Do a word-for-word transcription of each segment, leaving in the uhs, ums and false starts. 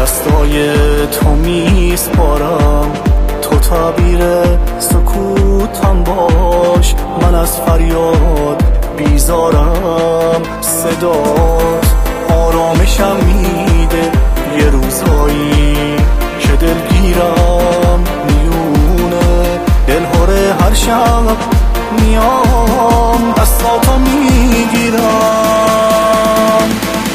دستای تو میسپارم، تو تعبیر سکوتم باش، من از فریاد بیزارم. صدات آرامشم میده یه روزایی که دلگیرم میونه دلهوره هر شب میام دستاتو میگیرم.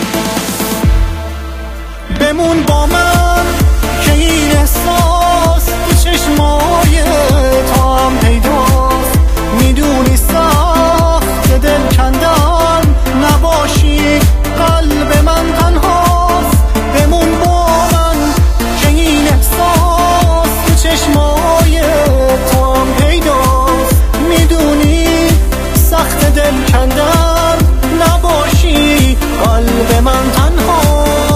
بمون با من که این احساس تو چشمای تو هم پیداست، میدونی سخت دل کندن نباشی قلب من تنهاست. بمون با من که این احساس تو چشمای تو هم پیداست، میدونی سخت دل کندن نباشی قلب من تنهاست.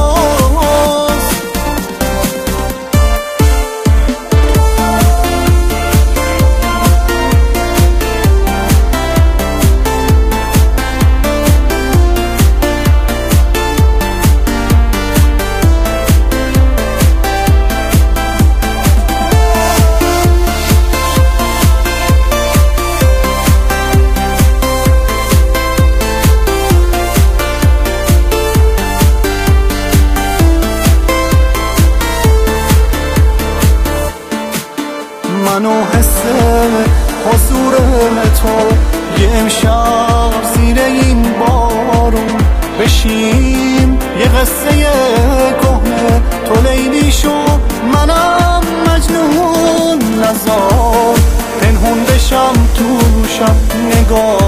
من و حس حضور تو یه امشب زیر این بارون بشیم یه قصه کهنه، تو لیلی شو منم مجنون، نزار پنهون بشم تو شب نگاه